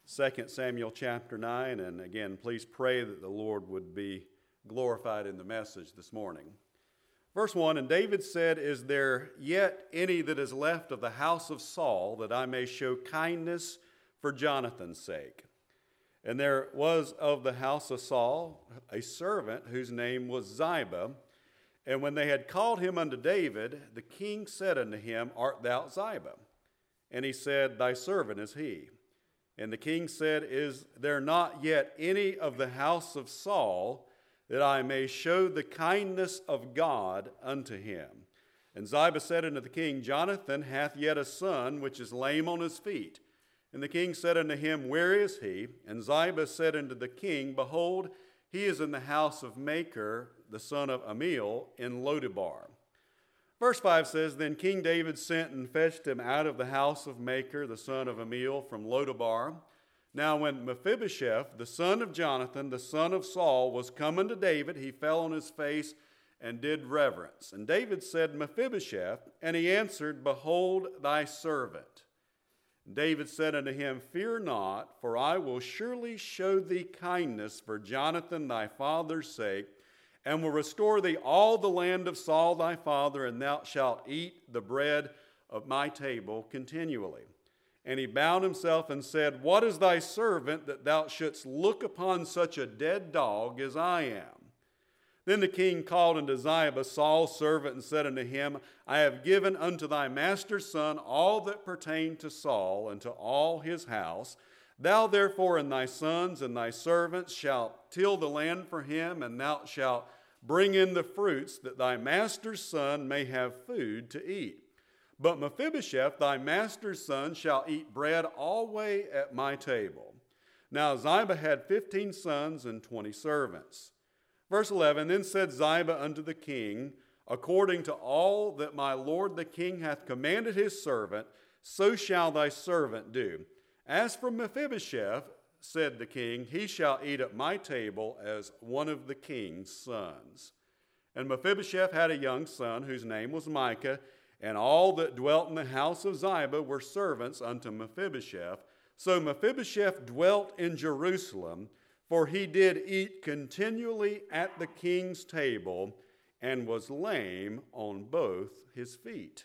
2 Samuel chapter 9, and again, please pray that the Lord would be glorified in the message this morning. Verse 1, And David said, Is there yet any that is left of the house of Saul, that I may show kindness for Jonathan's sake? And there was of the house of Saul a servant whose name was Ziba. And when they had called him unto David, the king said unto him, Art thou Ziba? And he said, Thy servant is he. And the king said, Is there not yet any of the house of Saul, that I may show the kindness of God unto him? And Ziba said unto the king, Jonathan hath yet a son, which is lame on his feet. And the king said unto him, Where is he? And Ziba said unto the king, Behold, he is in the house of Machir, the son of Ammiel, in Lodebar. Verse 5 says, Then King David sent and fetched him out of the house of Machir, the son of Ammiel, from Lodebar. Now when Mephibosheth, the son of Jonathan, the son of Saul, was come unto David, he fell on his face and did reverence. And David said, Mephibosheth, and he answered, Behold thy servant. David said unto him, Fear not, for I will surely show thee kindness for Jonathan thy father's sake, and will restore thee all the land of Saul thy father, and thou shalt eat the bread of my table continually. And he bowed himself and said, What is thy servant, that thou shouldst look upon such a dead dog as I am? Then the king called unto Ziba, Saul's servant, and said unto him, I have given unto thy master's son all that pertained to Saul, and to all his house. Thou therefore and thy sons and thy servants shalt till the land for him, and thou shalt bring in the fruits, that thy master's son may have food to eat. But Mephibosheth, thy master's son, shall eat bread alway at my table. Now Ziba had 15 sons and 20 servants. Verse 11, Then said Ziba unto the king, According to all that my lord the king hath commanded his servant, so shall thy servant do. As for Mephibosheth, said the king, he shall eat at my table as one of the king's sons. And Mephibosheth had a young son, whose name was Micah, and all that dwelt in the house of Ziba were servants unto Mephibosheth. So Mephibosheth dwelt in Jerusalem, for he did eat continually at the king's table, and was lame on both his feet.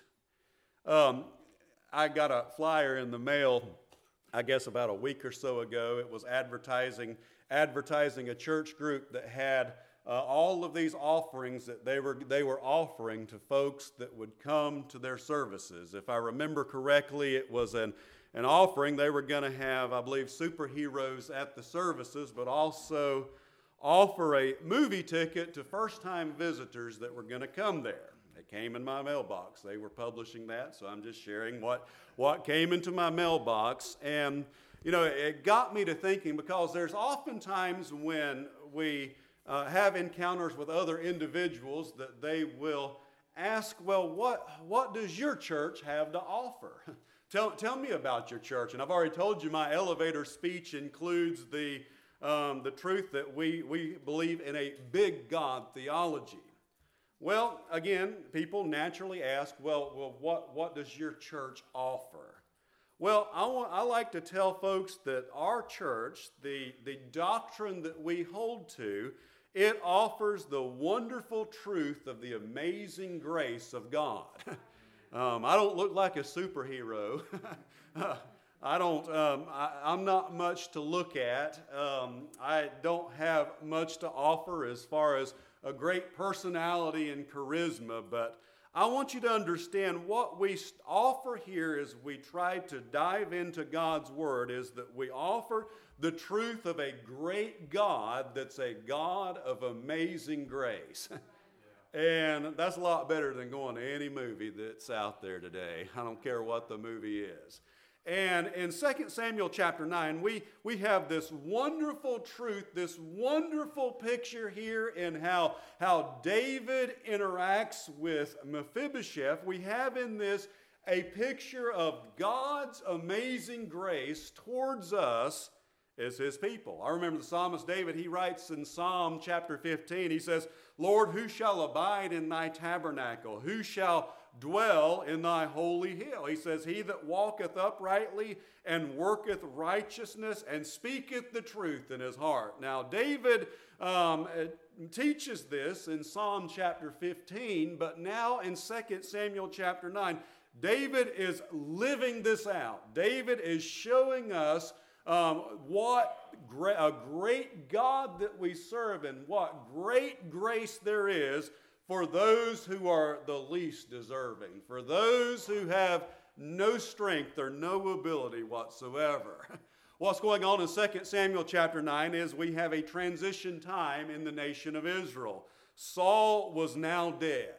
I got a flyer in the mail, I guess about a week or so ago. It was advertising a church group that had all of these offerings that they were offering to folks that would come to their services. If I remember correctly, it was an offering. They were going to have, I believe, superheroes at the services, but also offer a movie ticket to first-time visitors that were going to come there. It came in my mailbox. They were publishing that, so I'm just sharing what came into my mailbox. And, you know, it got me to thinking, because there's oftentimes when we have encounters with other individuals that they will ask, well, what does your church have to offer? Tell me about your church. And I've already told you my elevator speech includes the truth that we believe in a big God theology. Well, again, people naturally ask, well, what does your church offer? Well, I like to tell folks that our church, the doctrine that we hold to, it offers the wonderful truth of the amazing grace of God. I don't look like a superhero. I'm not much to look at. I don't have much to offer as far as a great personality and charisma, but I want you to understand what we offer here as we try to dive into God's Word is that we offer the truth of a great God that's a God of amazing grace. And that's a lot better than going to any movie that's out there today. I don't care what the movie is. And in 2 Samuel chapter 9, we have this wonderful truth, this wonderful picture here in how David interacts with Mephibosheth. We have in this a picture of God's amazing grace towards us as his people. I remember the psalmist David, he writes in Psalm chapter 15, he says, Lord, who shall abide in thy tabernacle? Who shall dwell in thy holy hill. He says, he that walketh uprightly and worketh righteousness and speaketh the truth in his heart. Now, David teaches this in Psalm chapter 15, but now in 2 Samuel chapter 9, David is living this out. David is showing us what a great God that we serve and what great grace there is for those who are the least deserving, for those who have no strength or no ability whatsoever. What's going on in 2 Samuel chapter 9 is we have a transition time in the nation of Israel. Saul was now dead.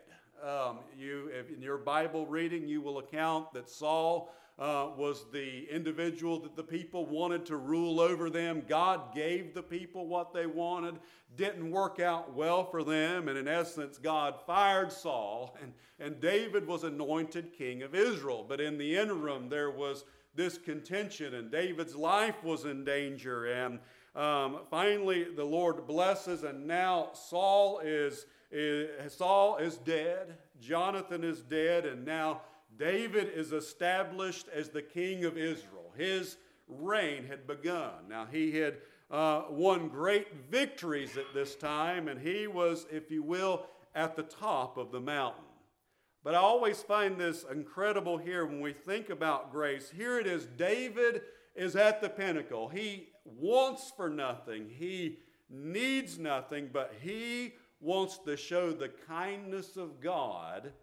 In your Bible reading, you will account that Saul was the individual that the people wanted to rule over them. God gave the people what they wanted. Didn't work out well for them. And in essence, God fired Saul. And David was anointed king of Israel. But in the interim, there was this contention. And David's life was in danger. And finally, the Lord blesses. And now Saul is dead. Jonathan is dead. And now David is established as the king of Israel. His reign had begun. Now, he had won great victories at this time, and he was, if you will, at the top of the mountain. But I always find this incredible here when we think about grace. Here it is, David is at the pinnacle. He wants for nothing. He needs nothing, but he wants to show the kindness of God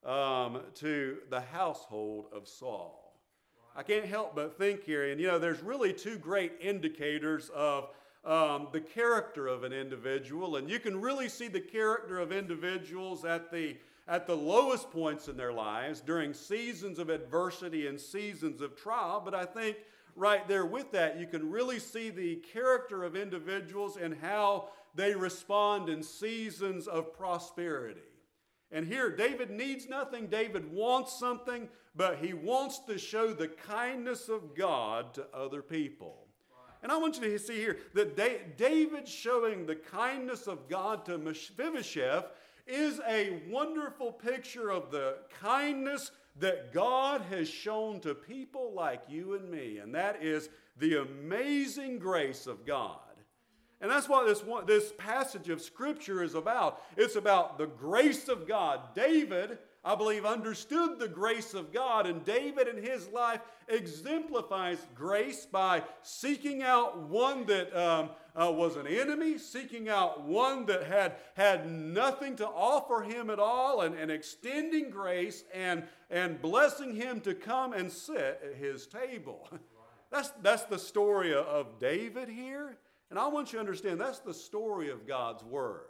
to the household of Saul. I can't help but think here, and there's really two great indicators of the character of an individual, and you can really see the character of individuals at the lowest points in their lives, during seasons of adversity and seasons of trial, but I think right there with that, you can really see the character of individuals and how they respond in seasons of prosperity. And here, David needs nothing. David wants something, but he wants to show the kindness of God to other people. Right. And I want you to see here that David showing the kindness of God to Mephibosheth is a wonderful picture of the kindness that God has shown to people like you and me. And that is the amazing grace of God. And that's what this passage of Scripture is about. It's about the grace of God. David, I believe, understood the grace of God, and David in his life exemplifies grace by seeking out one that was an enemy, seeking out one that had nothing to offer him at all, and extending grace and blessing him to come and sit at his table. That's the story of David here. And I want you to understand, that's the story of God's Word.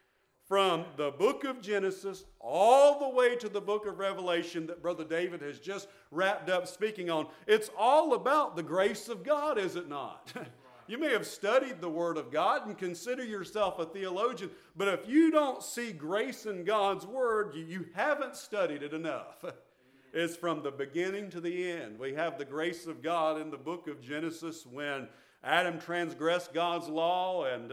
From the book of Genesis all the way to the book of Revelation that Brother David has just wrapped up speaking on. It's all about the grace of God, is it not? You may have studied the Word of God and consider yourself a theologian, but if you don't see grace in God's Word, you haven't studied it enough. It's from the beginning to the end. We have the grace of God in the book of Genesis when Adam transgressed God's law and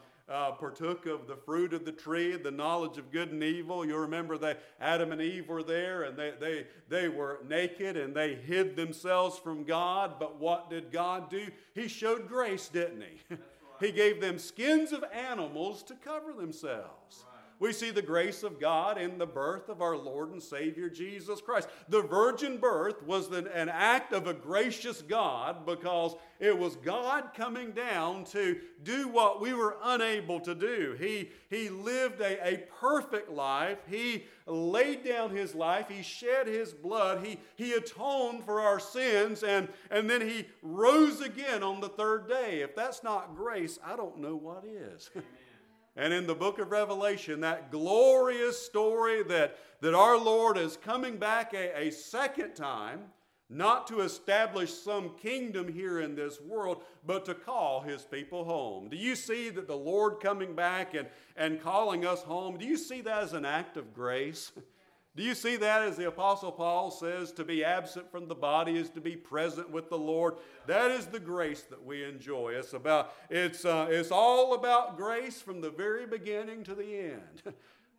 partook of the fruit of the tree, the knowledge of good and evil. You remember that Adam and Eve were there and they were naked and they hid themselves from God. But what did God do? He showed grace, didn't he? Right. He gave them skins of animals to cover themselves. Right. We see the grace of God in the birth of our Lord and Savior Jesus Christ. The virgin birth was an act of a gracious God because it was God coming down to do what we were unable to do. He lived a perfect life. He laid down his life. He shed his blood. He atoned for our sins, and then he rose again on the third day. If that's not grace, I don't know what is. And in the book of Revelation, that glorious story that our Lord is coming back a second time, not to establish some kingdom here in this world, but to call his people home. Do you see that the Lord coming back and calling us home, do you see that as an act of grace? Do you see that, as the Apostle Paul says, to be absent from the body is to be present with the Lord? That is the grace that we enjoy. It's all about grace from the very beginning to the end.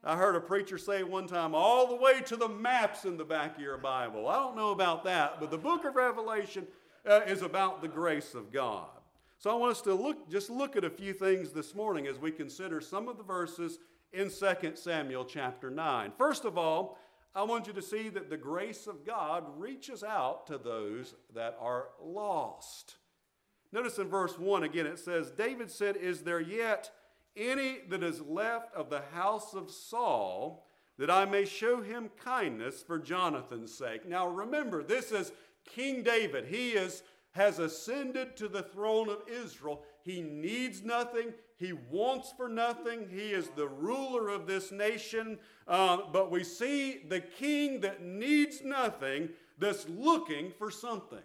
I heard a preacher say one time, all the way to the maps in the back of your Bible. I don't know about that, but the book of Revelation is about the grace of God. So I want us to look at a few things this morning as we consider some of the verses in 2 Samuel chapter 9. First of all, I want you to see that the grace of God reaches out to those that are lost. Notice in verse 1 again it says, David said, "Is there yet any that is left of the house of Saul, that I may show him kindness for Jonathan's sake?" Now remember, this is King David. He has ascended to the throne of Israel. He needs nothing. He wants for nothing. He is the ruler of this nation. But we see the king that needs nothing that's looking for something.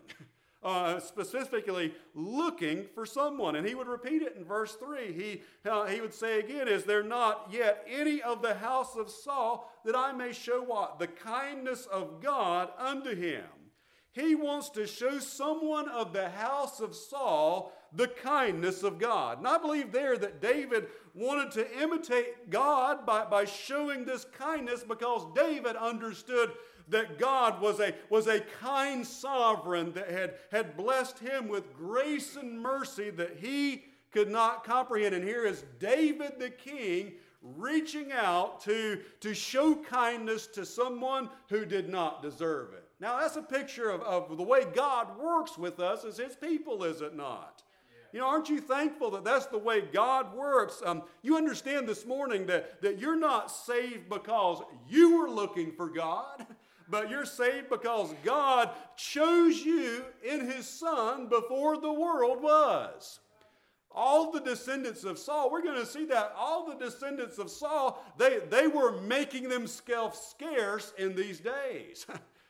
Specifically looking for someone. And he would repeat it in verse 3. He would say again, "Is there not yet any of the house of Saul, that I may show" what? The kindness of God unto him. He wants to show someone of the house of Saul the kindness of God. And I believe there that David wanted to imitate God by showing this kindness, because David understood that God was a kind sovereign that had blessed him with grace and mercy that he could not comprehend. And here is David the king reaching out to show kindness to someone who did not deserve it. Now that's a picture of the way God works with us as his people, is it not? You know, aren't you thankful that that's the way God works? You understand this morning that you're not saved because you were looking for God, but you're saved because God chose you in his Son before the world was. All the descendants of Saul, we're going to see that all the descendants of Saul, they were making themselves scarce in these days.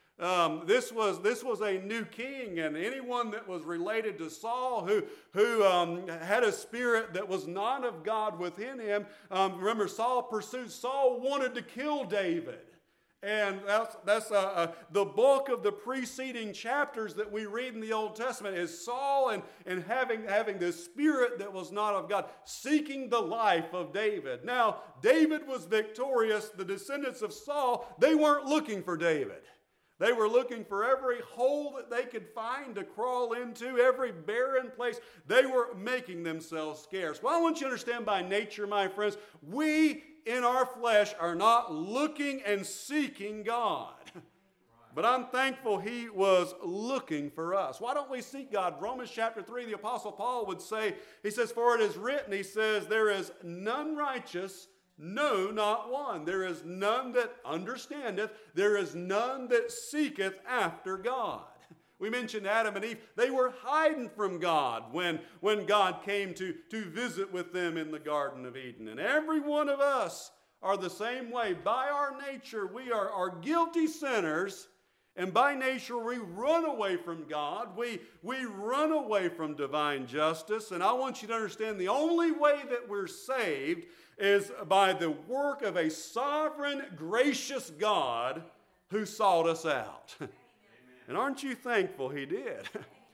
This was a new king, and anyone that was related to Saul who had a spirit that was not of God within him. Remember, Saul wanted to kill David. And that's the bulk of the preceding chapters that we read in the Old Testament is Saul and having this spirit that was not of God, seeking the life of David. Now, David was victorious. The descendants of Saul, they weren't looking for David. They were looking for every hole that they could find to crawl into, every barren place. They were making themselves scarce. Well, I want you to understand by nature, my friends, we in our flesh are not looking and seeking God. But I'm thankful he was looking for us. Why don't we seek God? Romans chapter 3, the Apostle Paul would say, he says, "For it is written," he says, "there is none righteous, no, not one. There is none that understandeth. There is none that seeketh after God." We mentioned Adam and Eve. They were hiding from God when God came to visit with them in the Garden of Eden. And every one of us are the same way. By our nature, we are guilty sinners. And by nature, we run away from God. We run away from divine justice. And I want you to understand the only way that we're saved is by the work of a sovereign, gracious God who sought us out. And aren't you thankful he did?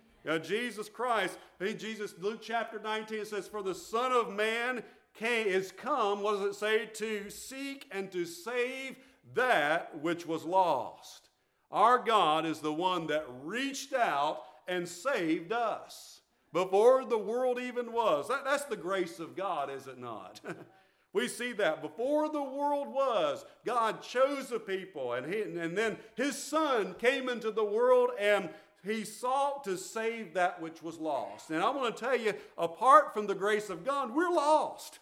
Jesus Christ, Luke chapter 19 says, "For the Son of Man is come," what does it say? "To seek and to save that which was lost." Our God is the one that reached out and saved us before the world even was. That's the grace of God, is it not? We see that before the world was, God chose a people, and then his Son came into the world, and he sought to save that which was lost. And I want to tell you, apart from the grace of God, we're lost.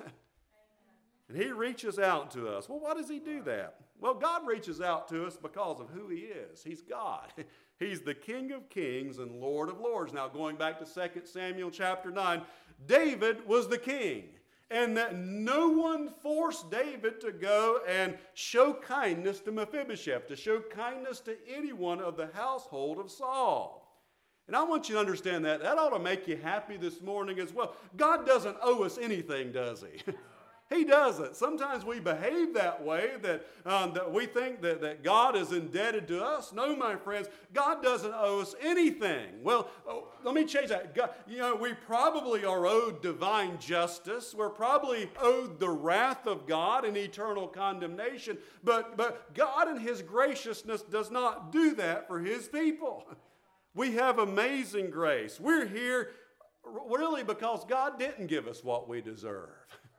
And he reaches out to us. Well, why does he do that? Well, God reaches out to us because of who he is. He's God. He's the King of kings and Lord of lords. Now, going back to 2 Samuel chapter 9, David was the king. And that no one forced David to go and show kindness to Mephibosheth, to show kindness to anyone of the household of Saul. And I want you to understand that. That ought to make you happy this morning as well. God doesn't owe us anything, does he? He doesn't. Sometimes we behave that way, that we think that God is indebted to us. No, my friends, God doesn't owe us anything. Well, let me change that. God, we probably are owed divine justice. We're probably owed the wrath of God and eternal condemnation. But God in His graciousness does not do that for His people. We have amazing grace. We're here really because God didn't give us what we deserve.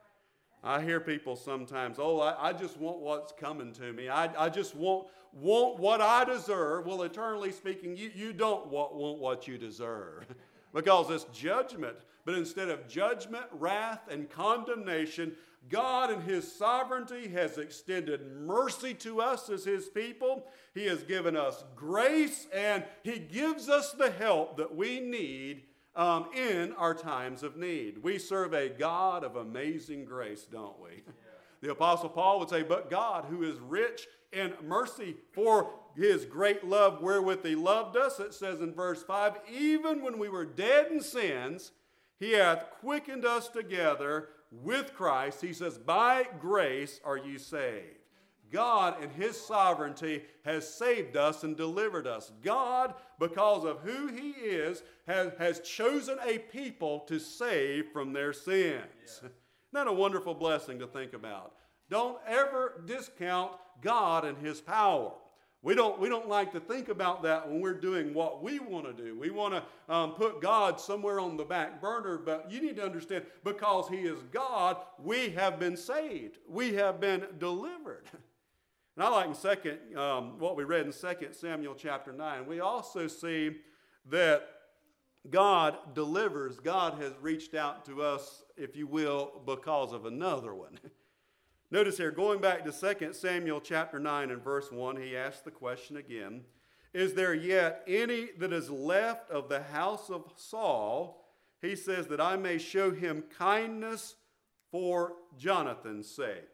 I hear people sometimes, I just want what's coming to me. I just want what I deserve. Well, eternally speaking, you don't want what you deserve because it's judgment. But instead of judgment, wrath, and condemnation, God in His sovereignty has extended mercy to us as His people. He has given us grace, and He gives us the help that we need in our times of need. We serve a God of amazing grace, don't we? Yeah. The Apostle Paul would say, but God, who is rich in mercy for His great love wherewith He loved us, it says in verse 5, even when we were dead in sins, He hath quickened us together with Christ. He says, by grace are you saved. God in His sovereignty has saved us and delivered us. God, because of who He is, has chosen a people to save from their sins. Yeah. Isn't that a wonderful blessing to think about? Don't ever discount God and His power. We don't like to think about that when we're doing what we want to do. We want to put God somewhere on the back burner, but you need to understand, because He is God, we have been saved. We have been delivered. And I like what we read in 2 Samuel chapter 9. We also see that God delivers. God has reached out to us, if you will, because of another one. Notice here, going back to 2 Samuel chapter 9 and verse 1, he asks the question again, is there yet any that is left of the house of Saul? He says that I may show him kindness for Jonathan's sake.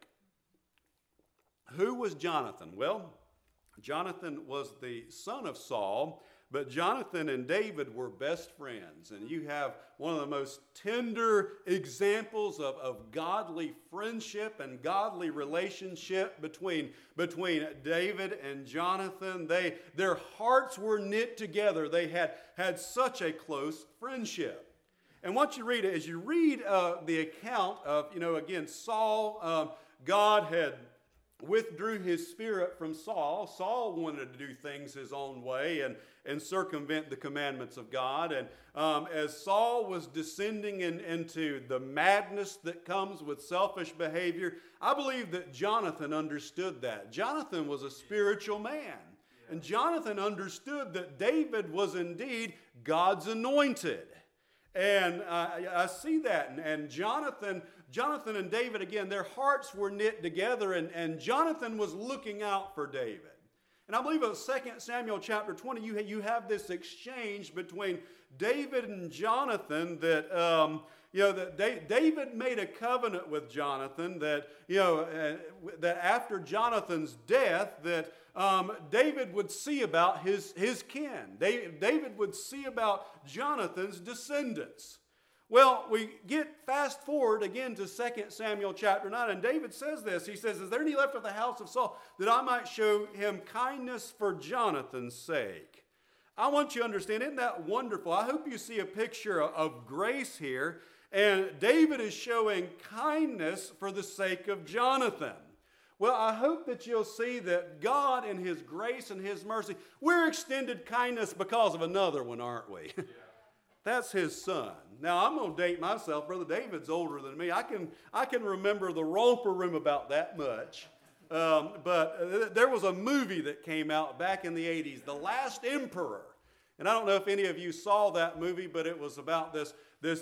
Who was Jonathan? Well, Jonathan was the son of Saul, but Jonathan and David were best friends. And you have one of the most tender examples of godly friendship and godly relationship between David and Jonathan. Their hearts were knit together. They had such a close friendship. And once you read it, as you read the account of, again, Saul, God had withdrew His spirit from Saul. Saul wanted to do things his own way and circumvent the commandments of God. And as Saul was descending into the madness that comes with selfish behavior, I believe that Jonathan understood that. Jonathan was a spiritual man. And Jonathan understood that David was indeed God's anointed. And I see that. And Jonathan and David, again, their hearts were knit together, and Jonathan was looking out for David. And I believe in 2 Samuel chapter 20, you have this exchange between David and Jonathan that David made a covenant with Jonathan that after Jonathan's death that David would see about his kin. David would see about Jonathan's descendants. Well, we get fast forward again to 2 Samuel chapter 9, and David says this. He says, is there any left of the house of Saul that I might show him kindness for Jonathan's sake? I want you to understand, isn't that wonderful? I hope you see a picture of grace here, and David is showing kindness for the sake of Jonathan. Well, I hope that you'll see that God in His grace and His mercy, we're extended kindness because of another one, aren't we? Yeah. That's His son. Now, I'm going to date myself. Brother David's older than me. I can remember the romper room about that much. But there was a movie that came out back in the 80s, The Last Emperor. And I don't know if any of you saw that movie, but it was about this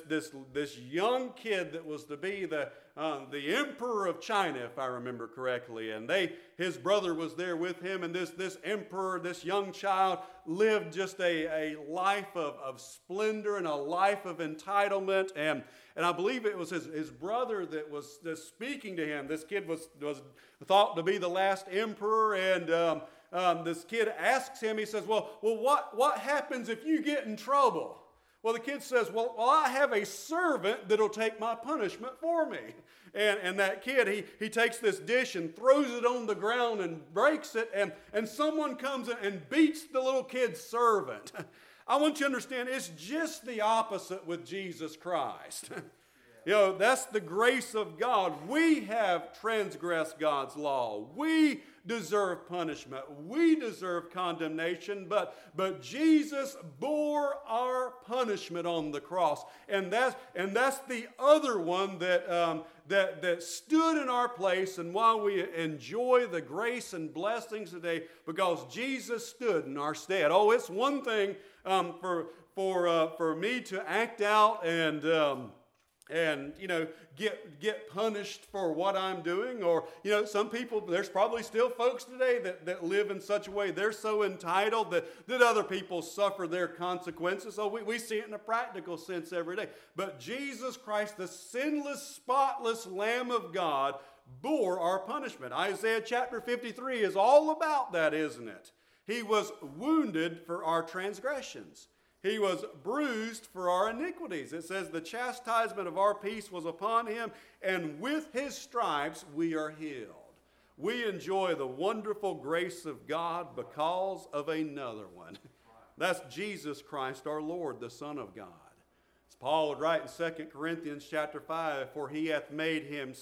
young kid that was to be the emperor of China, if I remember correctly. And his brother was there with him, and this emperor, this young child, lived just a life of splendor and a life of entitlement. And I believe it was his brother that was speaking to him. This kid was thought to be the last emperor, and this kid asks him, he says, well, what happens if you get in trouble? Well, the kid says, well, I have a servant that'll take my punishment for me. And that kid, he takes this dish and throws it on the ground and breaks it, and someone comes in and beats the little kid's servant. I want you to understand, it's just the opposite with Jesus Christ. You know, that's the grace of God. We have transgressed God's law. We deserve punishment. We deserve condemnation, but Jesus bore our punishment on the cross. And that's the other one that stood in our place, and while we enjoy the grace and blessings today, because Jesus stood in our stead. Oh, it's one thing for me to act out and you know, get punished for what I'm doing. Or, you know, some people, there's probably still folks today that live in such a way, they're so entitled that other people suffer their consequences. So we see it in a practical sense every day. But Jesus Christ, the sinless, spotless Lamb of God, bore our punishment. Isaiah chapter 53 is all about that, isn't it? He was wounded for our transgressions. He was bruised for our iniquities. It says the chastisement of our peace was upon him, and with his stripes we are healed. We enjoy the wonderful grace of God because of another one. That's Jesus Christ our Lord, the Son of God. As Paul would write in 2 Corinthians chapter 5, for he hath made him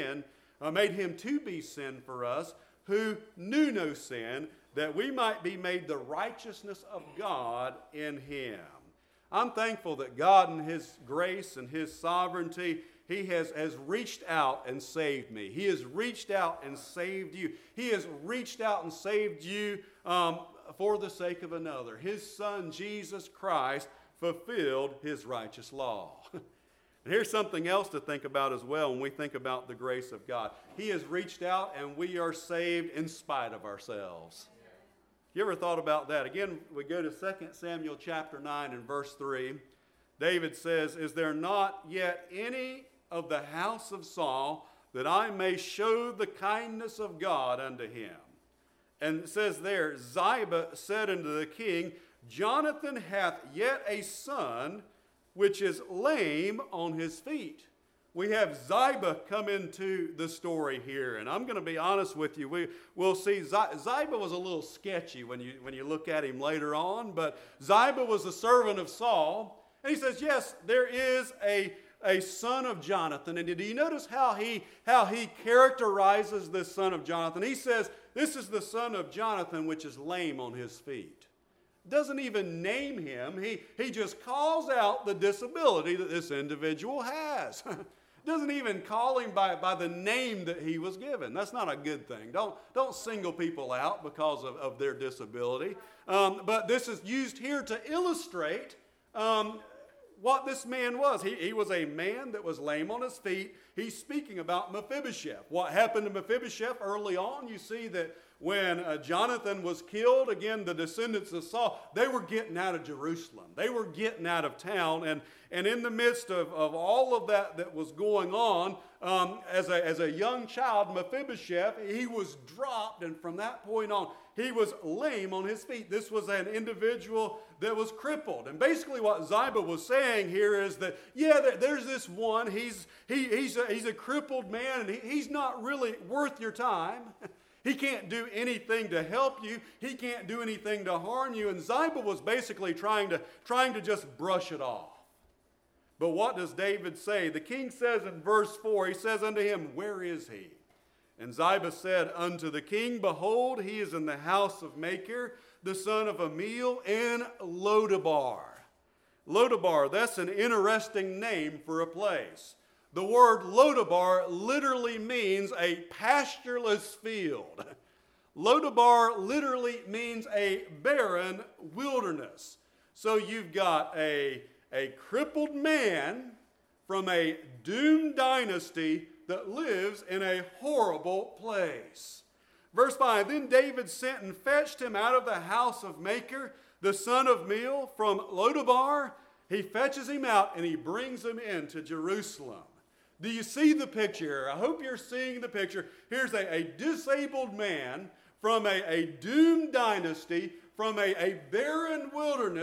to be sin for us, who knew no sin, that we might be made the righteousness of God in him. I'm thankful that God in his grace and his sovereignty, he has reached out and saved me. He has reached out and saved you. He has reached out and saved you for the sake of another. His Son, Jesus Christ, fulfilled his righteous law. And here's something else to think about as well when we think about the grace of God. He has reached out and we are saved in spite of ourselves. You ever thought about that? Again, we go to 2 Samuel chapter 9 and verse 3. David says, is there not yet any of the house of Saul that I may show the kindness of God unto him? And it says there, Ziba said unto the king, Jonathan hath yet a son which is lame on his feet. We have Ziba come into the story here, and I'm going to be honest with you. We'll see Ziba was a little sketchy when you look at him later on, but Ziba was a servant of Saul, and he says, yes, there is a son of Jonathan. And do you notice how he characterizes this son of Jonathan? He says, this is the son of Jonathan which is lame on his feet. Doesn't even name him. He just calls out the disability that this individual has. Doesn't even call him by the name that he was given. That's not a good thing. Don't single people out because of their disability. But this is used here to illustrate what this man was. He was a man that was lame on his feet. He's speaking about Mephibosheth. What happened to Mephibosheth early on? You see that when Jonathan was killed, again, the descendants of Saul, they were getting out of Jerusalem. They were getting out of town. And in the midst of all of that was going on, as a young child, Mephibosheth, he was dropped. And from that point on, he was lame on his feet. This was an individual that was crippled. And basically what Ziba was saying here is that, there's this one. He's a crippled man, and he's not really worth your time. He can't do anything to help you. He can't do anything to harm you. And Ziba was basically trying to just brush it off. But what does David say? The king says in verse 4, he says unto him, where is he? And Ziba said unto the king, behold, he is in the house of Machir, the son of Amiel, in Lodabar. Lodabar, that's an interesting name for a place. The word Lodabar literally means a pastureless field. Lodabar literally means a barren wilderness. So you've got a crippled man from a doomed dynasty that lives in a horrible place. Verse 5, then David sent and fetched him out of the house of Machir, the son of Amiel, from Lodabar. He fetches him out and he brings him into Jerusalem. Do you see the picture? I hope you're seeing the picture. Here's a disabled man from a doomed dynasty, from a barren wilderness,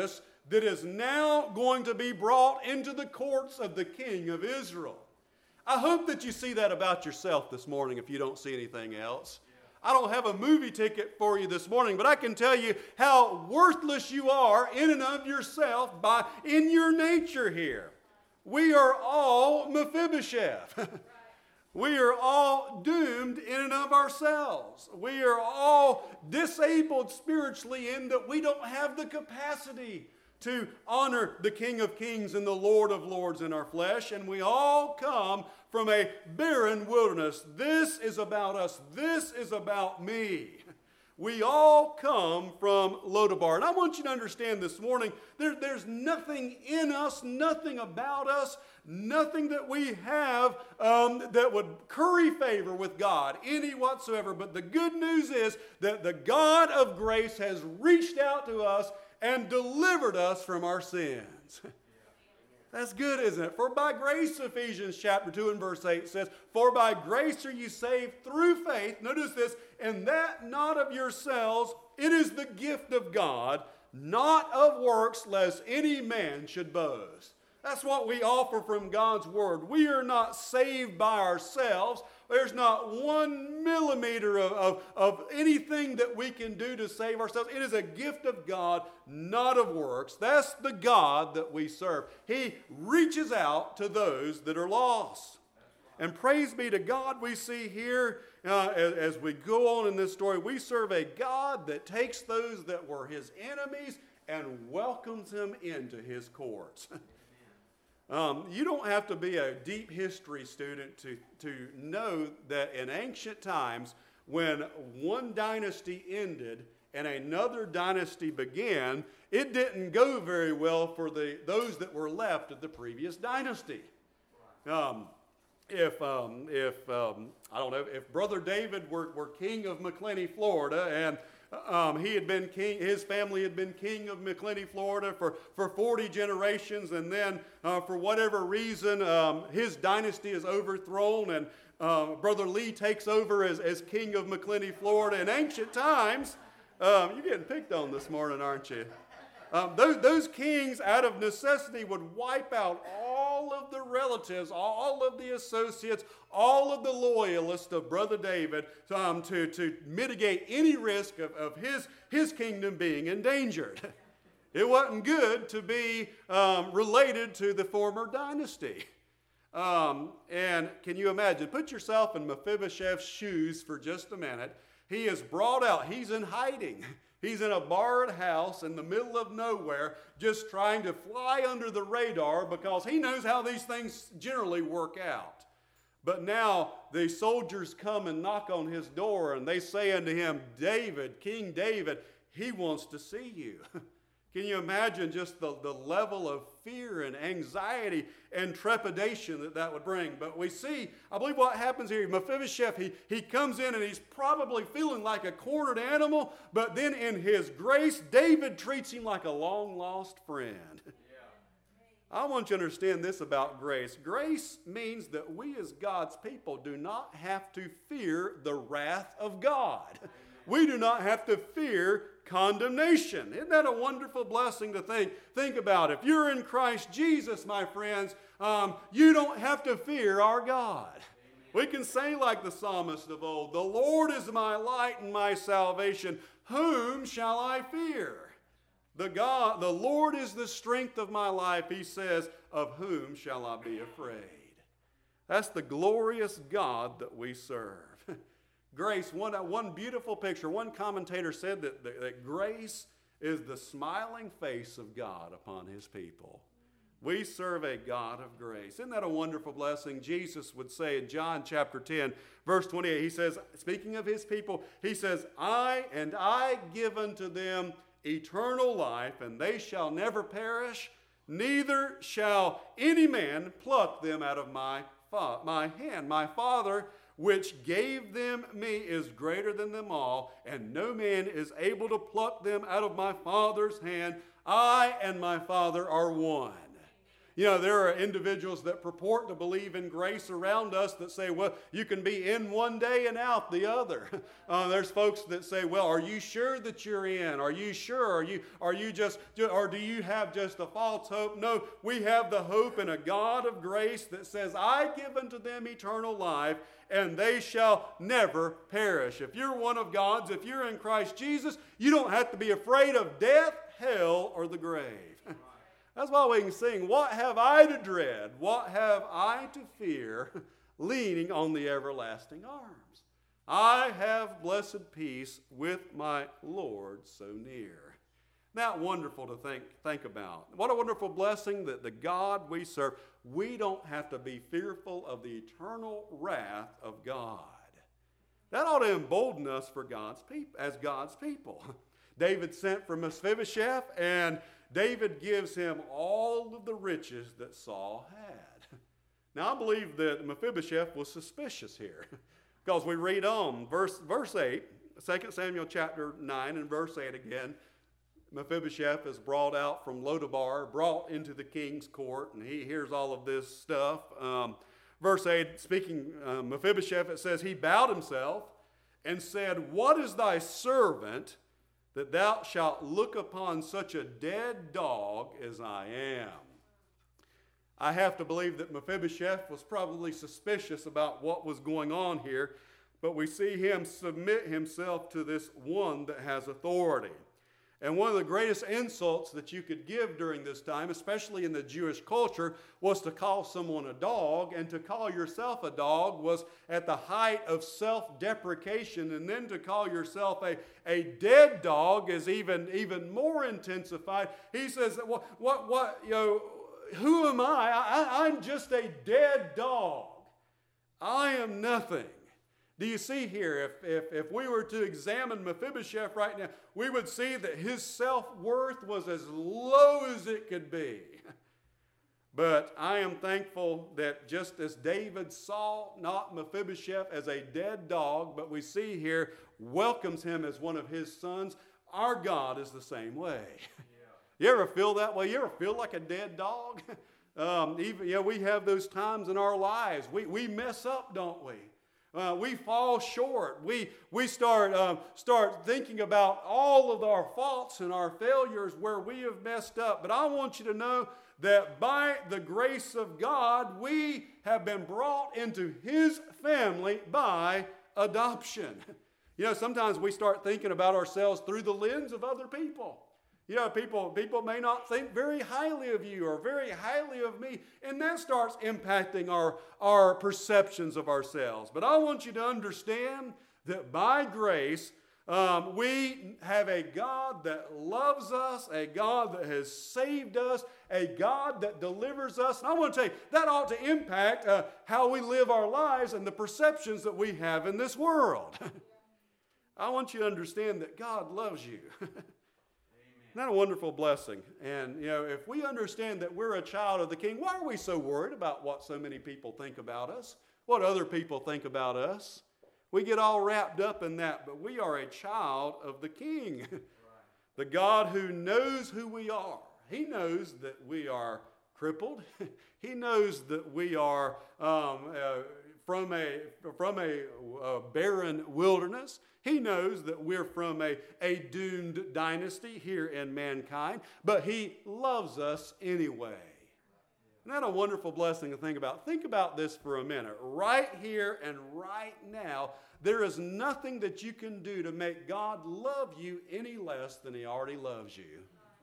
that is now going to be brought into the courts of the King of Israel. I hope that you see that about yourself this morning if you don't see anything else. I don't have a movie ticket for you this morning, but I can tell you how worthless you are in and of yourself in your nature here. We are all Mephibosheth. We are all doomed in and of ourselves. We are all disabled spiritually in that we don't have the capacity to honor the King of Kings and the Lord of Lords in our flesh. And we all come from a barren wilderness. This is about us. This is about me. We all come from Lodabar. And I want you to understand this morning, there's nothing in us, nothing about us, nothing that we have that would curry favor with God, any whatsoever. But the good news is that the God of grace has reached out to us and delivered us from our sins. That's good, isn't it? For by grace, Ephesians chapter 2 and verse 8 says, for by grace are you saved through faith. Notice this, and that not of yourselves, it is the gift of God, not of works, lest any man should boast. That's what we offer from God's word. We are not saved by ourselves. There's not 1 millimeter of anything that we can do to save ourselves. It is a gift of God, not of works. That's the God that we serve. He reaches out to those that are lost. And praise be to God, we see here as we go on in this story, we serve a God that takes those that were his enemies and welcomes them into his courts. You don't have to be a deep history student to know that in ancient times, when one dynasty ended and another dynasty began, it didn't go very well for those that were left of the previous dynasty. If Brother David were king of McClenny, Florida, and he had been king, his family had been king of McClenny, Florida for 40 generations, and then for whatever reason, his dynasty is overthrown, and Brother Lee takes over as king of McClenny, Florida. In ancient times, you're getting picked on this morning, aren't you? Those kings, out of necessity, would wipe out all of the relatives, all of the associates, all of the loyalists of Brother David to mitigate any risk of his kingdom being endangered. It wasn't good to be related to the former dynasty. And can you imagine? Put yourself in Mephibosheth's shoes for just a minute. He is brought out. He's in hiding. He's in a borrowed house in the middle of nowhere, just trying to fly under the radar because he knows how these things generally work out. But now the soldiers come and knock on his door, and they say unto him, David, King David, he wants to see you. Can you imagine just the level of fear and anxiety and trepidation that would bring? But we see, I believe what happens here, Mephibosheth, he comes in and he's probably feeling like a cornered animal, but then in his grace, David treats him like a long-lost friend. I want you to understand this about grace. Grace means that we as God's people do not have to fear the wrath of God. We do not have to fear condemnation. Isn't that a wonderful blessing to think about? If you're in Christ Jesus, my friends, you don't have to fear our God. We can say like the psalmist of old, the Lord is my light and my salvation. Whom shall I fear? The Lord is the strength of my life, he says, of whom shall I be afraid? That's the glorious God that we serve. Grace, one beautiful picture. One commentator said that grace is the smiling face of God upon his people. We serve a God of grace. Isn't that a wonderful blessing? Jesus would say in John chapter 10, verse 28, he says, speaking of his people, he says, I give unto them eternal life, and they shall never perish, neither shall any man pluck them out of my hand. My Father, which gave them me, is greater than them all, and no man is able to pluck them out of my Father's hand. I and my Father are one. You know, there are individuals that purport to believe in grace around us that say, well, you can be in one day and out the other. There's folks that say, well, are you sure that you're in? Are you sure? Are you just, or do you have just a false hope? No, we have the hope in a God of grace that says, I give unto them eternal life, and they shall never perish. If you're one of God's, if you're in Christ Jesus, you don't have to be afraid of death, hell, or the grave. That's why we can sing, what have I to dread? What have I to fear? Leaning on the everlasting arms. I have blessed peace with my Lord so near. Isn't that wonderful to think about? What a wonderful blessing that the God we serve, we don't have to be fearful of the eternal wrath of God. That ought to embolden us for God's people, as God's people. David sent for Mephibosheth, and David gives him all of the riches that Saul had. Now, I believe that Mephibosheth was suspicious here, because we read on, verse 8, 2 Samuel chapter 9 and verse 8 again. Mephibosheth is brought out from Lodabar, brought into the king's court, and he hears all of this stuff. Verse 8, speaking Mephibosheth, it says, he bowed himself and said, what is thy servant that thou shalt look upon such a dead dog as I am? I have to believe that Mephibosheth was probably suspicious about what was going on here, but we see him submit himself to this one that has authority. And one of the greatest insults that you could give during this time, especially in the Jewish culture, was to call someone a dog, and to call yourself a dog was at the height of self-deprecation, and then to call yourself a dead dog is even more intensified. He says, who am I? I'm just a dead dog. I am nothing. Do you see here, if we were to examine Mephibosheth right now, we would see that his self-worth was as low as it could be. But I am thankful that just as David saw not Mephibosheth as a dead dog, but we see here welcomes him as one of his sons, our God is the same way. Yeah. You ever feel that way? You ever feel like a dead dog? We have those times in our lives. We mess up, don't we? We fall short. We start thinking about all of our faults and our failures where we have messed up. But I want you to know that by the grace of God, we have been brought into His family by adoption. You know, sometimes we start thinking about ourselves through the lens of other people. You know, people may not think very highly of you or very highly of me, and that starts impacting our perceptions of ourselves. But I want you to understand that by grace, we have a God that loves us, a God that has saved us, a God that delivers us. And I want to tell you, that ought to impact how we live our lives and the perceptions that we have in this world. I want you to understand that God loves you. Isn't that a wonderful blessing? And, you know, if we understand that we're a child of the King, why are we so worried about what so many people think about us? What other people think about us? We get all wrapped up in that, but we are a child of the King. Right. The God who knows who we are. He knows that we are crippled. He knows that we are from a barren wilderness. He knows that we're from a doomed dynasty here in mankind, but He loves us anyway. Isn't that a wonderful blessing to think about? Think about this for a minute. Right here and right now, there is nothing that you can do to make God love you any less than He already loves you.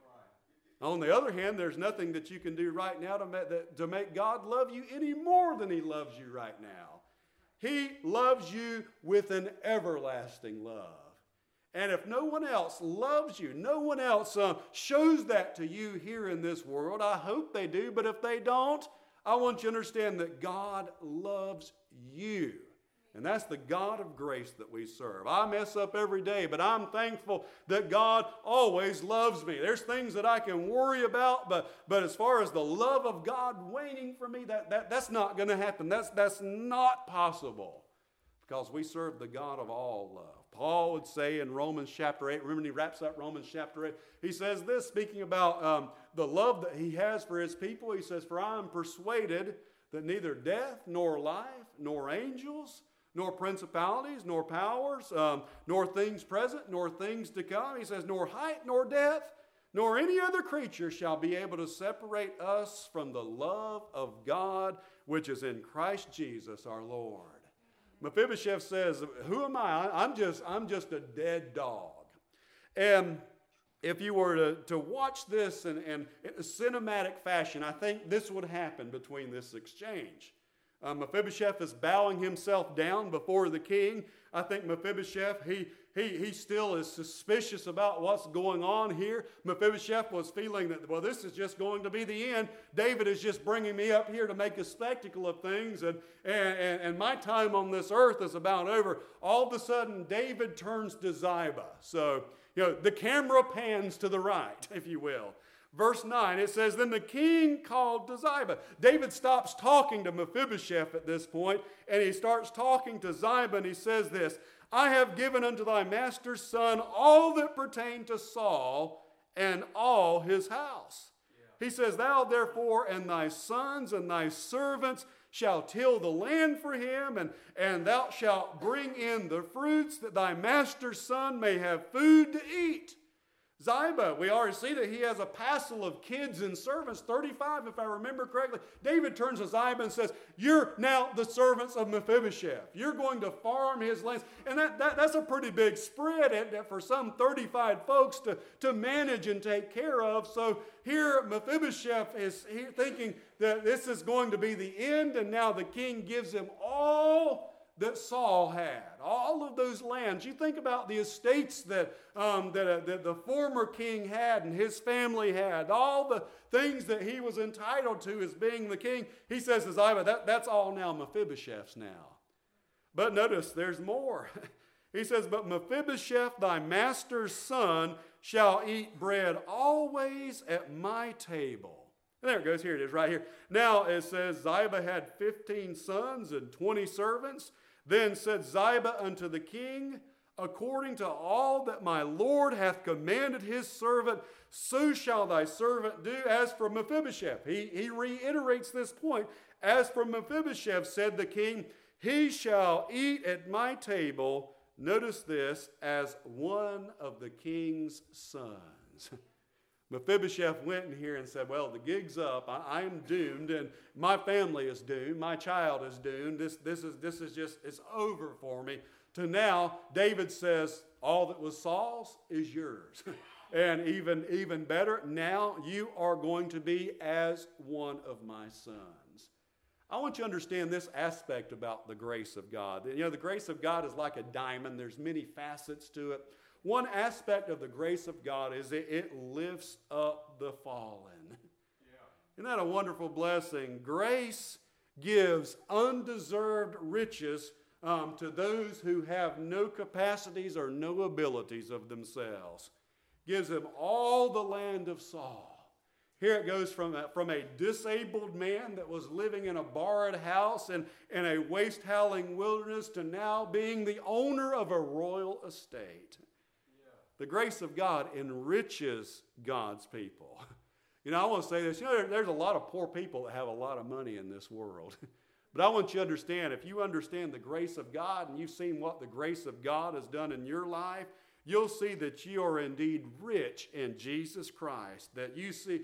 On the other hand, there's nothing that you can do right now to make God love you any more than He loves you right now. He loves you with an everlasting love. And if no one else loves you, no one else shows that to you here in this world, I hope they do, but if they don't, I want you to understand that God loves you. And that's the God of grace that we serve. I mess up every day, but I'm thankful that God always loves me. There's things that I can worry about, but as far as the love of God waning from me, that's not going to happen. That's not possible, because we serve the God of all love. Paul would say in Romans chapter 8, remember he wraps up Romans chapter 8, he says this, speaking about the love that he has for his people. He says, "For I am persuaded that neither death, nor life, nor angels, nor principalities, nor powers, nor things present, nor things to come," he says, "nor height, nor depth, nor any other creature shall be able to separate us from the love of God, which is in Christ Jesus our Lord." Mephibosheth says, "Who am I? I'm just a dead dog." And if you were to watch this in a cinematic fashion, I think this would happen between this exchange. Mephibosheth is bowing himself down before the king. I think Mephibosheth, he still is suspicious about what's going on here. Mephibosheth was feeling that, well, this is just going to be the end. David is just bringing me up here to make a spectacle of things, and my time on this earth is about over. All of a sudden, David turns to Ziba. So, the camera pans to the right, if you will. Verse 9, it says, "Then the king called to Ziba." David stops talking to Mephibosheth at this point, and he starts talking to Ziba, and he says this, "I have given unto thy master's son all that pertained to Saul and all his house." Yeah. He says, "Thou therefore and thy sons and thy servants shall till the land for him, and thou shalt bring in the fruits, that thy master's son may have food to eat." Ziba, we already see that he has a passel of kids and servants, 35 if I remember correctly. David turns to Ziba and says, "You're now the servants of Mephibosheth. You're going to farm his lands." And that's a pretty big spread for some 35 folks to manage and take care of. So here Mephibosheth is thinking that this is going to be the end, and now the king gives him all that Saul had, all of those lands. You think about the estates that the former king had and his family had, all the things that he was entitled to as being the king. He says to Ziba, that's all now Mephibosheth's now. But notice there's more. He says, "But Mephibosheth, thy master's son, shall eat bread always at my table." And there it goes. Here it is right here. Now it says, Ziba had 15 sons and 20 servants. Then said Ziba unto the king, "According to all that my Lord hath commanded his servant, so shall thy servant do." As for Mephibosheth, he reiterates this point. "As for Mephibosheth," said the king, "he shall eat at my table," notice this, "as one of the king's sons." Mephibosheth went in here and said, "Well, the gig's up. I am doomed, and my family is doomed. My child is doomed. This is just, it's over for me." To now, David says, "All that was Saul's is yours." And even better, now you are going to be as one of my sons. I want you to understand this aspect about the grace of God. The grace of God is like a diamond. There's many facets to it. One aspect of the grace of God is it lifts up the fallen. Yeah. Isn't that a wonderful blessing? Grace gives undeserved riches to those who have no capacities or no abilities of themselves. Gives them all the land of Saul. Here it goes from a disabled man that was living in a borrowed house in a waste-howling wilderness to now being the owner of a royal estate. The grace of God enriches God's people. I want to say this. There's a lot of poor people that have a lot of money in this world. But I want you to understand, if you understand the grace of God and you've seen what the grace of God has done in your life, you'll see that you are indeed rich in Jesus Christ. That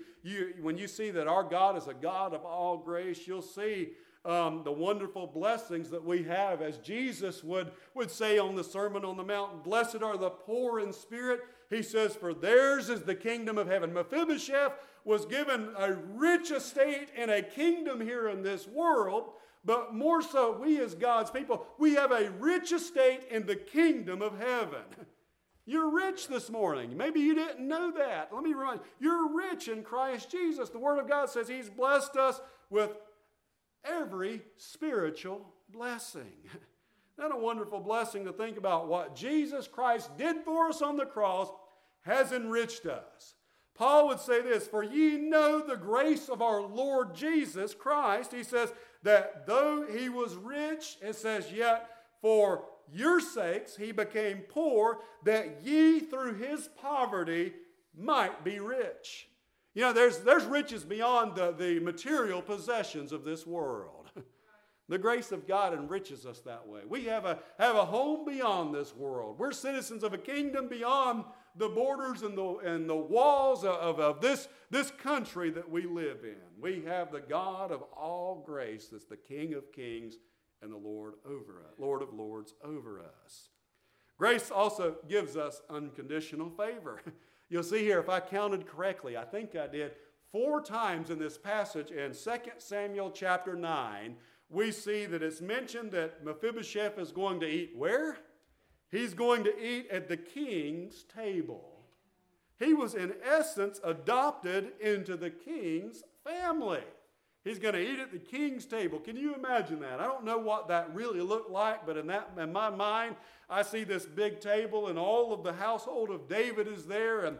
when you see that our God is a God of all grace, you'll see the wonderful blessings that we have, as Jesus would say on the Sermon on the Mount, "Blessed are the poor in spirit." He says, "For theirs is the kingdom of heaven." Mephibosheth was given a rich estate and a kingdom here in this world, but more so, we as God's people, we have a rich estate in the kingdom of heaven. You're rich this morning. Maybe you didn't know that. Let me remind you, you're rich in Christ Jesus. The Word of God says He's blessed us with every spiritual blessing. Isn't that a wonderful blessing to think about what Jesus Christ did for us on the cross has enriched us? Paul would say this, "For ye know the grace of our Lord Jesus Christ." He says that though he was rich, it says, "Yet for your sakes he became poor, that ye through his poverty might be rich. You know, there's riches beyond the material possessions of this world. The grace of God enriches us that way. We have a home beyond this world. We're citizens of a kingdom beyond the borders and the walls of this country that we live in. We have the God of all grace that's the King of kings and the Lord of lords over us. Grace also gives us unconditional favor. You'll see here, if I counted correctly, I think I did, 4 times in this passage in 2 Samuel chapter 9, we see that it's mentioned that Mephibosheth is going to eat where? He's going to eat at the king's table. He was in essence adopted into the king's family. He's going to eat at the king's table. Can you imagine that? I don't know what that really looked like, but in my mind, I see this big table and all of the household of David is there, and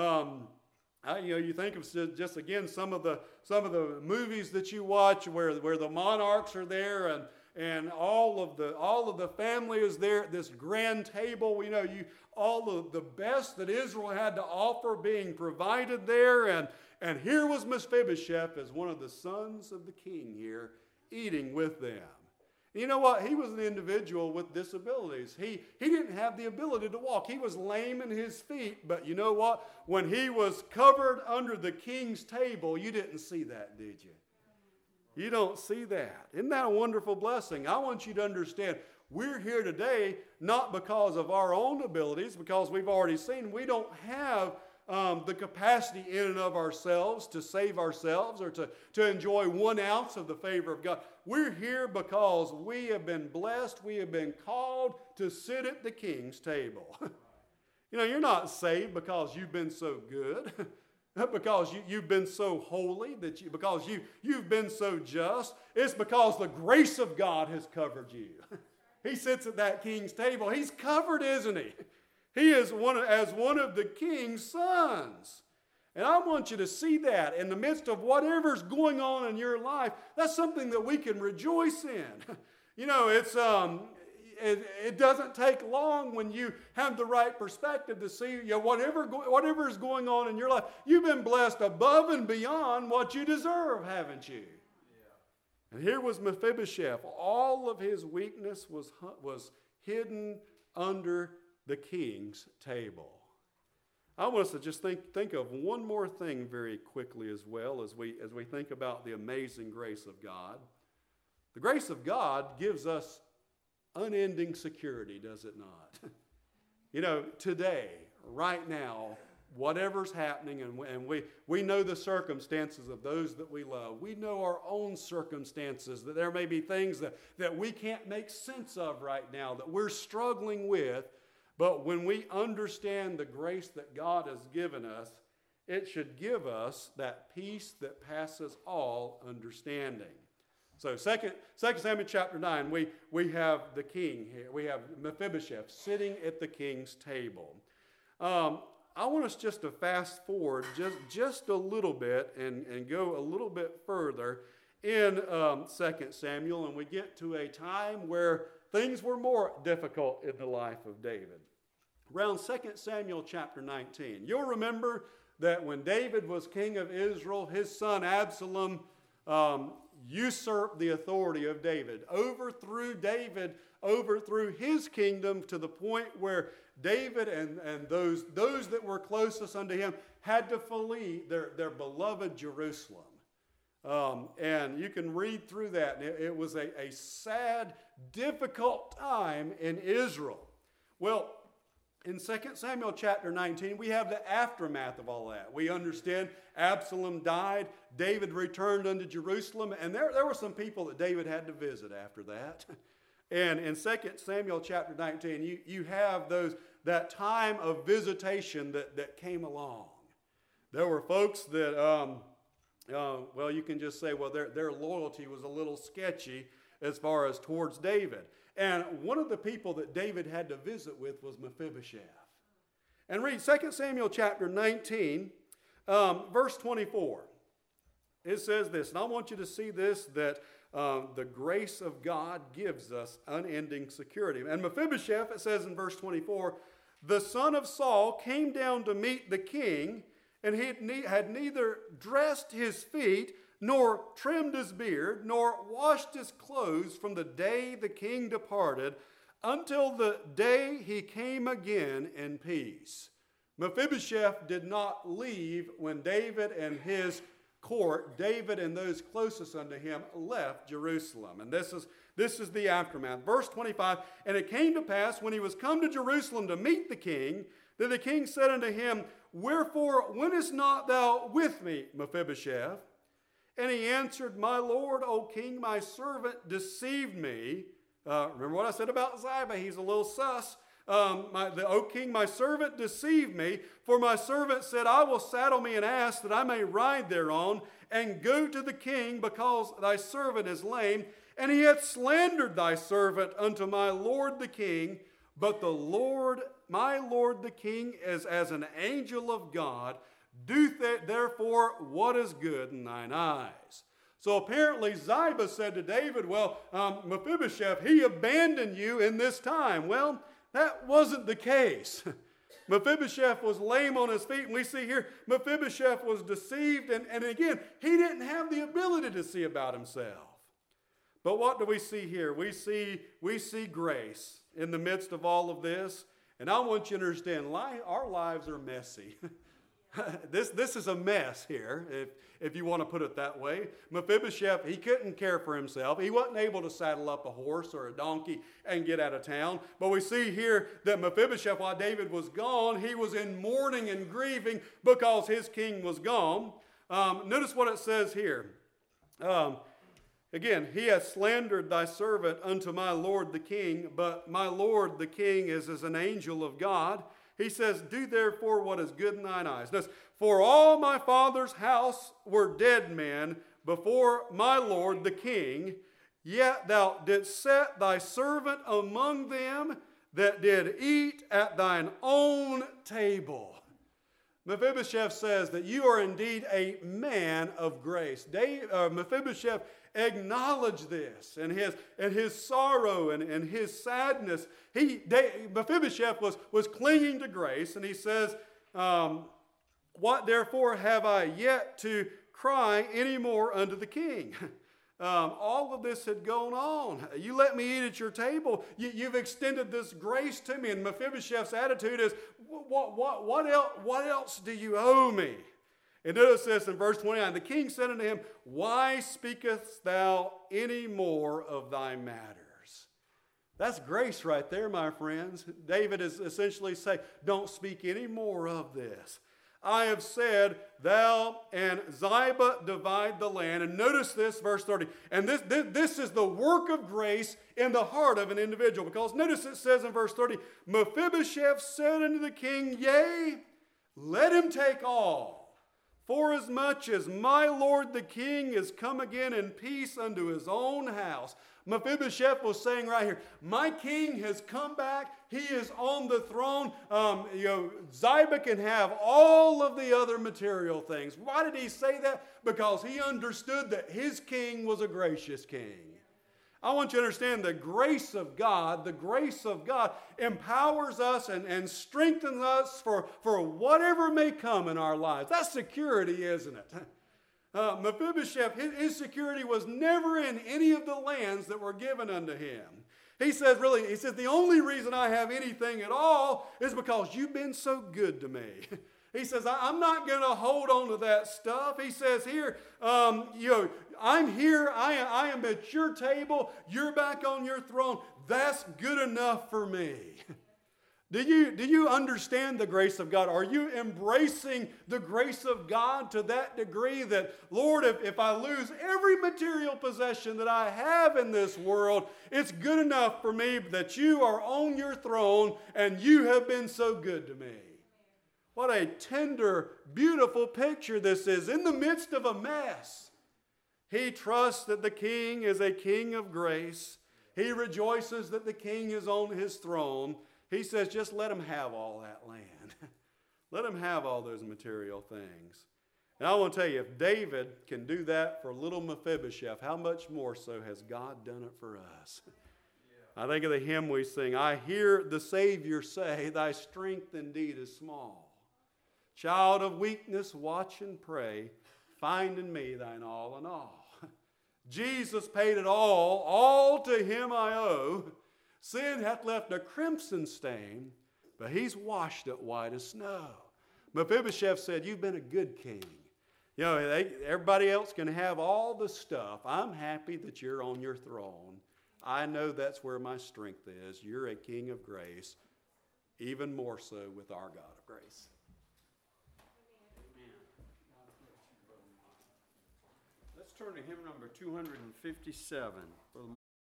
you think of just again some of the movies that you watch where the monarchs are there and all of the family is there at this grand table. All of the best that Israel had to offer being provided there, and here was Mephibosheth as one of the sons of the king here eating with them. You know what? He was an individual with disabilities. He didn't have the ability to walk. He was lame in his feet. But you know what? When he was covered under the king's table, you didn't see that, did you? You don't see that. Isn't that a wonderful blessing? I want you to understand, we're here today not because of our own abilities, because we've already seen we don't have the capacity in and of ourselves to save ourselves or to enjoy 1 ounce of the favor of God. We're here because we have been blessed. We have been called to sit at the king's table. You're not saved because you've been so good, because you've been so holy, because you've been so just. It's because the grace of God has covered you. He sits at that king's table. He's covered, isn't he? He is one of the king's sons. And I want you to see that in the midst of whatever's going on in your life, that's something that we can rejoice in. It doesn't take long when you have the right perspective to see whatever is going on in your life. You've been blessed above and beyond what you deserve, haven't you? Yeah. And here was Mephibosheth. All of his weakness was hidden under the king's table. I want us to just think of one more thing very quickly as well as we think about the amazing grace of God. The grace of God gives us unending security, does it not? Today, right now, whatever's happening, and we know the circumstances of those that we love. We know our own circumstances, that there may be things that we can't make sense of right now, that we're struggling with. But when we understand the grace that God has given us, it should give us that peace that passes all understanding. So 2 Samuel chapter 9, we have the king here. We have Mephibosheth sitting at the king's table. I want us just to fast forward just a little bit and go a little bit further in 2 Samuel, and we get to a time where things were more difficult in the life of David. Around 2 Samuel chapter 19. You'll remember that when David was king of Israel, his son Absalom usurped the authority of David, overthrew his kingdom to the point where David and those that were closest unto him had to flee their beloved Jerusalem. And you can read through that. It was a sad, difficult time in Israel. Well, in 2 Samuel chapter 19, we have the aftermath of all that. We understand Absalom died, David returned unto Jerusalem, and there were some people that David had to visit after that. And in 2 Samuel chapter 19, you have that time of visitation that came along. There were folks that, you can just say, their loyalty was a little sketchy as far as towards David. And one of the people that David had to visit with was Mephibosheth. And read 2 Samuel chapter 19, verse 24. It says this, and I want you to see this, that the grace of God gives us unending security. And Mephibosheth, it says in verse 24, the son of Saul came down to meet the king, and he had neither dressed his feet, nor trimmed his beard, nor washed his clothes from the day the king departed, until the day he came again in peace. Mephibosheth did not leave when David and his court, David and those closest unto him, left Jerusalem. And this is the aftermath. Verse 25, and it came to pass when he was come to Jerusalem to meet the king, that the king said unto him, wherefore wentest not thou with me, Mephibosheth? And he answered, my lord, O king, my servant deceived me. Remember what I said about Ziba? He's a little sus. O king, my servant deceived me, for my servant said, I will saddle me an ass that I may ride thereon, and go to the king, because thy servant is lame. And he hath slandered thy servant unto my lord the king. But the Lord, my lord the king, is as an angel of God. Do therefore what is good in thine eyes. So apparently Ziba said to David, well, Mephibosheth, he abandoned you in this time. Well, that wasn't the case. Mephibosheth was lame on his feet, and we see here Mephibosheth was deceived, and again, he didn't have the ability to see about himself. But what do we see here? We see grace in the midst of all of this, and I want you to understand, our lives are messy. This is a mess here, if you want to put it that way. Mephibosheth, he couldn't care for himself. He wasn't able to saddle up a horse or a donkey and get out of town. But we see here that Mephibosheth, while David was gone, he was in mourning and grieving because his king was gone. Notice what it says here. Again, he hath slandered thy servant unto my lord the king, but my lord the king is as an angel of God. He says, do therefore what is good in thine eyes. Notice, for all my father's house were dead men before my lord the king, yet thou didst set thy servant among them that did eat at thine own table. Mephibosheth says that you are indeed a man of grace. Mephibosheth acknowledged this and his sorrow and his sadness. Mephibosheth was clinging to grace, and he says, what therefore have I yet to cry any more unto the king? All of this had gone on. You let me eat at your table. You've extended this grace to me. And Mephibosheth's attitude is, what else do you owe me? And notice this in verse 29. The king said unto him, why speakest thou any more of thy matters? That's grace right there, my friends. David is essentially saying, don't speak any more of this. I have said, thou and Ziba divide the land. And notice this, verse 30. And this is the work of grace in the heart of an individual. Because notice it says in verse 30, Mephibosheth said unto the king, yea, let him take all. Forasmuch as my lord the king is come again in peace unto his own house. Mephibosheth was saying right here, my king has come back. He is on the throne. Ziba can have all of the other material things. Why did he say that? Because he understood that his king was a gracious king. I want you to understand the grace of God empowers us and strengthens us for whatever may come in our lives. That's security, isn't it? Mephibosheth, his security was never in any of the lands that were given unto him. He says, the only reason I have anything at all is because you've been so good to me. He says, I'm not going to hold on to that stuff. He says here, I'm here. I am at your table. You're back on your throne. That's good enough for me. Do you understand the grace of God? Are you embracing the grace of God to that degree that, Lord, if I lose every material possession that I have in this world, it's good enough for me that you are on your throne and you have been so good to me. What a tender, beautiful picture this is in the midst of a mess. He trusts that the king is a king of grace. He rejoices that the king is on his throne. He says, just let him have all that land. Let him have all those material things. And I want to tell you, if David can do that for little Mephibosheth, how much more so has God done it for us? I think of the hymn we sing, I hear the Savior say, thy strength indeed is small. Child of weakness, watch and pray, find in me thine all in all. Jesus paid it all to him I owe. Sin hath left a crimson stain, but he's washed it white as snow. Mephibosheth said, you've been a good king. You know, everybody else can have all the stuff. I'm happy that you're on your throne. I know that's where my strength is. You're a king of grace, even more so with our God of grace. Amen. Let's turn to hymn number 257.